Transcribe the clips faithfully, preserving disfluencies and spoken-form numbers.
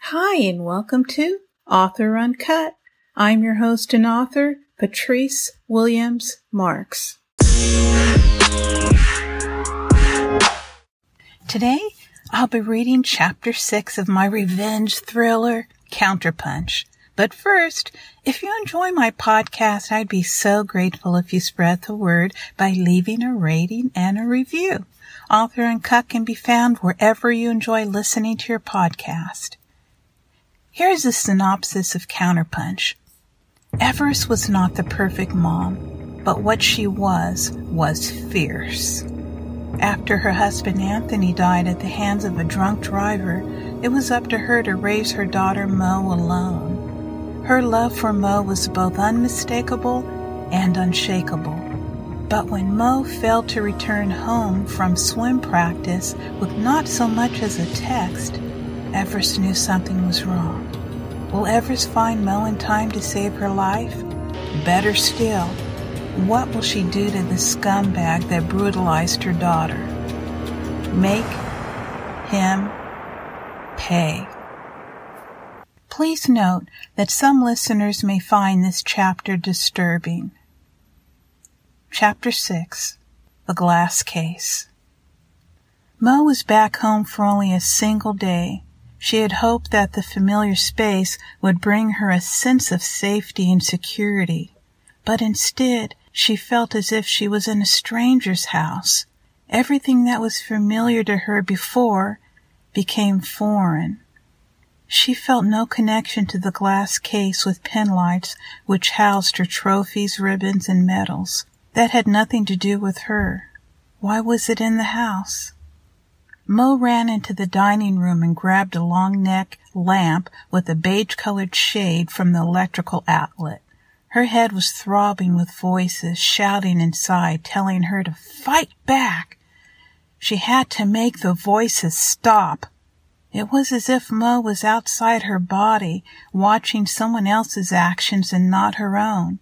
Hi, and welcome to Author Uncut. I'm your host and author, Patrice Williams Marks. Today, I'll be reading Chapter six of my revenge thriller, Counterpunch. But first, if you enjoy my podcast, I'd be so grateful if you spread the word by leaving a rating and a review. Author Uncut can be found wherever you enjoy listening to your podcast. Here's a synopsis of Counterpunch. Everest was not the perfect mom, but what she was, was fierce. After her husband Anthony died at the hands of a drunk driver, it was up to her to raise her daughter Mo alone. Her love for Mo was both unmistakable and unshakable. But when Mo failed to return home from swim practice with not so much as a text, Everest knew something was wrong. Will Everest find Mo in time to save her life? Better still, what will she do to the scumbag that brutalized her daughter? Make him pay. Please note that some listeners may find this chapter disturbing. Chapter six, The Glass Case. Mo was back home for only a single day. She had hoped that the familiar space would bring her a sense of safety and security, but instead she felt as if she was in a stranger's house. Everything that was familiar to her before became foreign. She felt no connection to the glass case with penlights which housed her trophies, ribbons, and medals. That had nothing to do with her. Why was it in the house? Mo ran into the dining room and grabbed a long-neck lamp with a beige-colored shade from the electrical outlet. Her head was throbbing with voices shouting inside, telling her to fight back. She had to make the voices stop. It was as if Mo was outside her body, watching someone else's actions and not her own.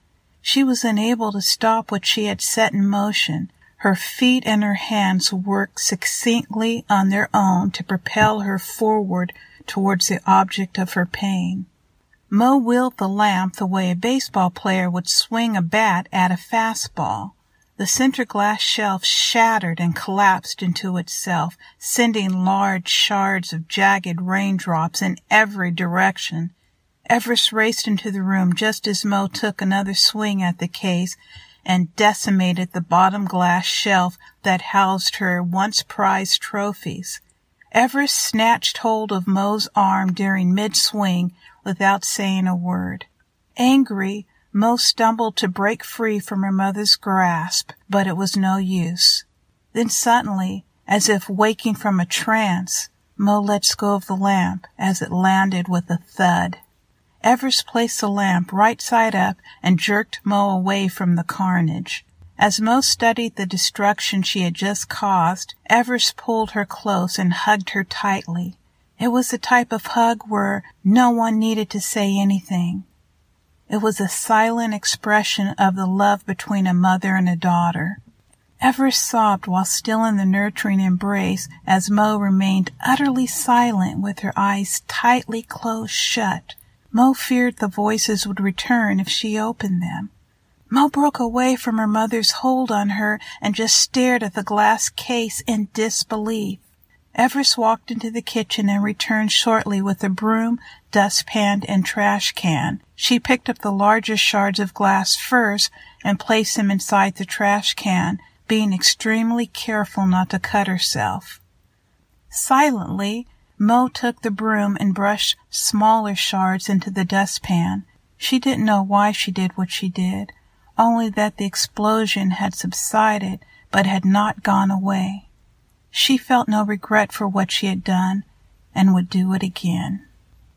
She was unable to stop what she had set in motion. Her feet and her hands worked succinctly on their own to propel her forward towards the object of her pain. Mo wheeled the lamp the way a baseball player would swing a bat at a fastball. The center glass shelf shattered and collapsed into itself, sending large shards of jagged raindrops in every direction. Everest raced into the room just as Mo took another swing at the case and decimated the bottom glass shelf that housed her once prized trophies. Everest snatched hold of Mo's arm during mid-swing without saying a word. Angry, Mo stumbled to break free from her mother's grasp, but it was no use. Then suddenly, as if waking from a trance, Mo let go of the lamp as it landed with a thud. Everest placed the lamp right side up and jerked Mo away from the carnage. As Mo studied the destruction she had just caused, Everest pulled her close and hugged her tightly. It was the type of hug where no one needed to say anything. It was a silent expression of the love between a mother and a daughter. Everest sobbed while still in the nurturing embrace as Mo remained utterly silent with her eyes tightly closed shut. Mo feared the voices would return if she opened them. Mo broke away from her mother's hold on her and just stared at the glass case in disbelief. Everest walked into the kitchen and returned shortly with a broom, dustpan, and trash can. She picked up the largest shards of glass first and placed them inside the trash can, being extremely careful not to cut herself. Silently, Mo took the broom and brushed smaller shards into the dustpan. She didn't know why she did what she did, only that the explosion had subsided but had not gone away. She felt no regret for what she had done and would do it again.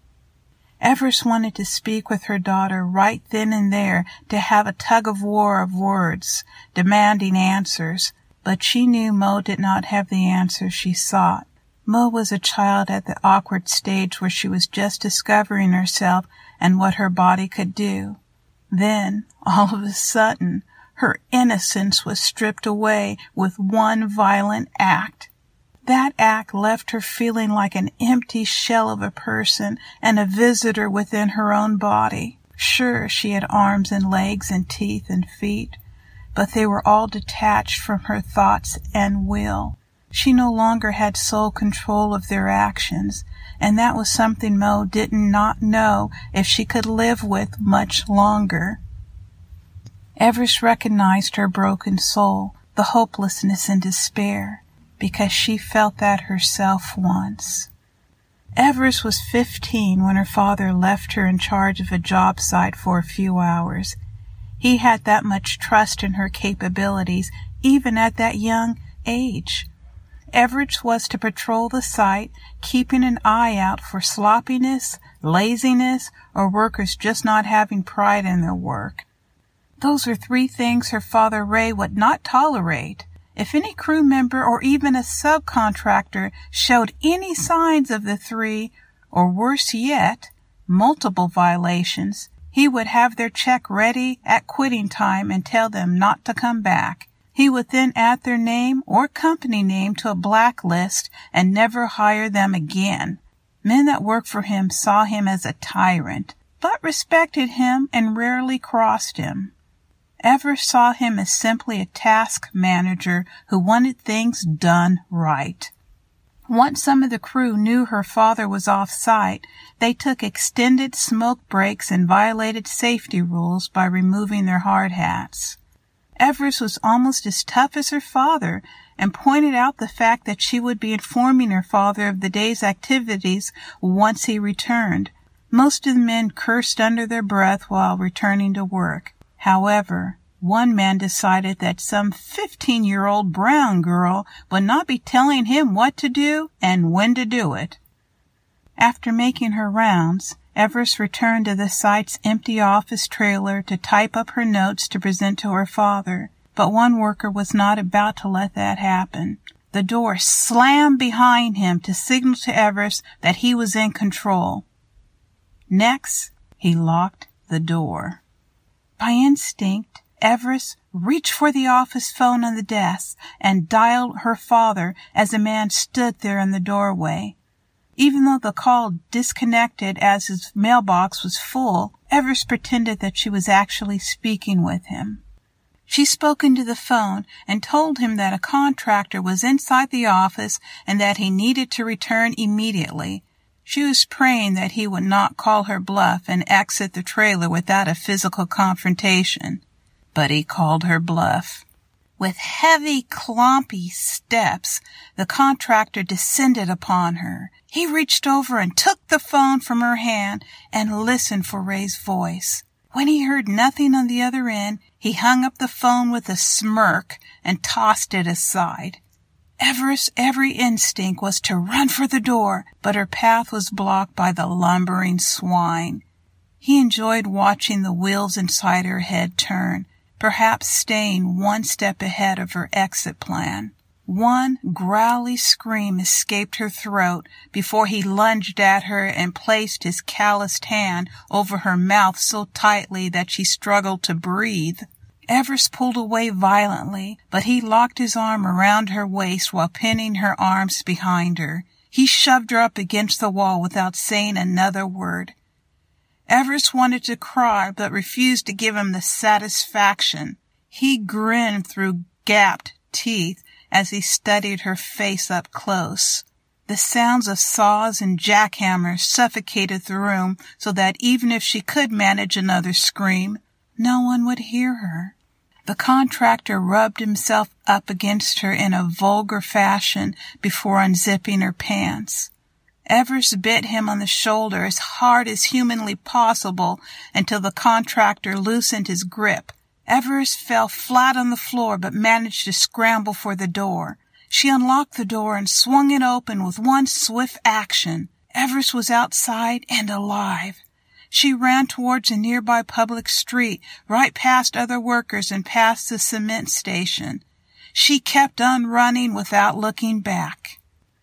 Everest wanted to speak with her daughter right then and there, to have a tug-of-war of words, demanding answers, but she knew Mo did not have the answers she sought. Mo was a child at the awkward stage where she was just discovering herself and what her body could do. Then, all of a sudden, her innocence was stripped away with one violent act. That act left her feeling like an empty shell of a person and a visitor within her own body. Sure, she had arms and legs and teeth and feet, but they were all detached from her thoughts and will. She no longer had sole control of their actions, and that was something Mo did not know if she could live with much longer. Everest recognized her broken soul, the hopelessness and despair, because she felt that herself once. Everest was fifteen when her father left her in charge of a job site for a few hours. He had that much trust in her capabilities, even at that young age. Everest was to patrol the site, keeping an eye out for sloppiness, laziness, or workers just not having pride in their work. Those were three things her father Ray would not tolerate. If any crew member or even a subcontractor showed any signs of the three, or worse yet, multiple violations, he would have their check ready at quitting time and tell them not to come back. He would then add their name or company name to a blacklist and never hire them again. Men that worked for him saw him as a tyrant, but respected him and rarely crossed him. Everest saw him as simply a task manager who wanted things done right. Once some of the crew knew her father was off-site, they took extended smoke breaks and violated safety rules by removing their hard hats. Everest was almost as tough as her father and pointed out the fact that she would be informing her father of the day's activities once he returned. Most of the men cursed under their breath while returning to work. However, one man decided that some fifteen-year-old brown girl would not be telling him what to do and when to do it. After making her rounds, Everest returned to the site's empty office trailer to type up her notes to present to her father, but one worker was not about to let that happen. The door slammed behind him to signal to Everest that he was in control. Next, he locked the door. By instinct, Everest reached for the office phone on the desk and dialed her father as a man stood there in the doorway. Even though the call disconnected as his mailbox was full, Everest pretended that she was actually speaking with him. She spoke into the phone and told him that a contractor was inside the office and that he needed to return immediately. She was praying that he would not call her bluff and exit the trailer without a physical confrontation. But he called her bluff. With heavy, clompy steps, the contractor descended upon her. He reached over and took the phone from her hand and listened for Ray's voice. When he heard nothing on the other end, he hung up the phone with a smirk and tossed it aside. Everest's every instinct was to run for the door, but her path was blocked by the lumbering swine. He enjoyed watching the wheels inside her head turn, perhaps staying one step ahead of her exit plan. One growly scream escaped her throat before he lunged at her and placed his calloused hand over her mouth so tightly that she struggled to breathe. Everest pulled away violently, but he locked his arm around her waist while pinning her arms behind her. He shoved her up against the wall without saying another word. Everest wanted to cry, but refused to give him the satisfaction. He grinned through gapped teeth as he studied her face up close. The sounds of saws and jackhammers suffocated the room so that even if she could manage another scream, no one would hear her. The contractor rubbed himself up against her in a vulgar fashion before unzipping her pants. Everest bit him on the shoulder as hard as humanly possible until the contractor loosened his grip. Everest fell flat on the floor but managed to scramble for the door. She unlocked the door and swung it open with one swift action. Everest was outside and alive. She ran towards a nearby public street, right past other workers and past the cement station. She kept on running without looking back.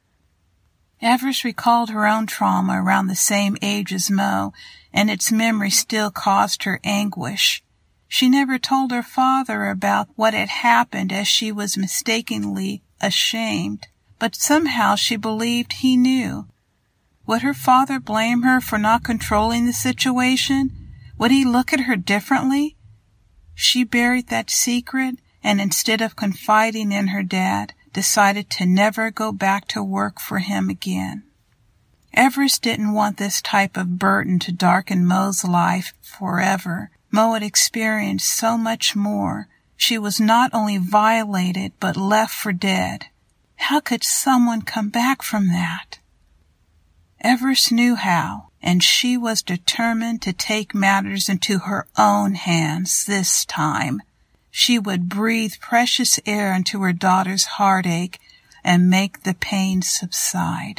Everest recalled her own trauma around the same age as Mo, and its memory still caused her anguish. She never told her father about what had happened as she was mistakenly ashamed. but somehow she believed he knew. Would her father blame her for not controlling the situation? Would he look at her differently? She buried that secret, and instead of confiding in her dad, decided to never go back to work for him again. Everest didn't want this type of burden to darken Mo's life forever. Mo had experienced so much more. She was not only violated, but left for dead. How could someone come back from that? Everest knew how, and she was determined to take matters into her own hands this time. She would breathe precious air into her daughter's heartache and make the pain subside.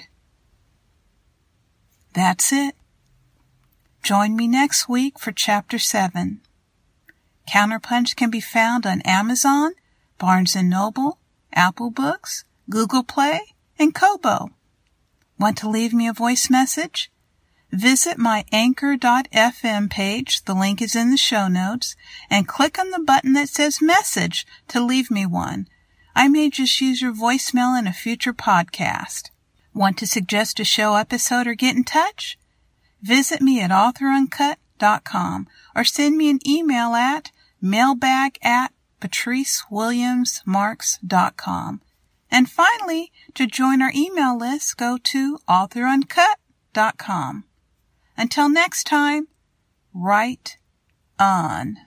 That's it. Join me next week for Chapter seven. Counterpunch can be found on Amazon, Barnes and Noble, Apple Books, Google Play, and Kobo. Want to leave me a voice message? Visit my anchor dot f m page, the link is in the show notes, and click on the button that says Message to leave me one. I may just use your voicemail in a future podcast. Want to suggest a show episode or get in touch? Visit me at author uncut dot com or send me an email at mailbag at patrice williams marks dot com. And finally, to join our email list, go to author uncut dot com. Until next time, write on.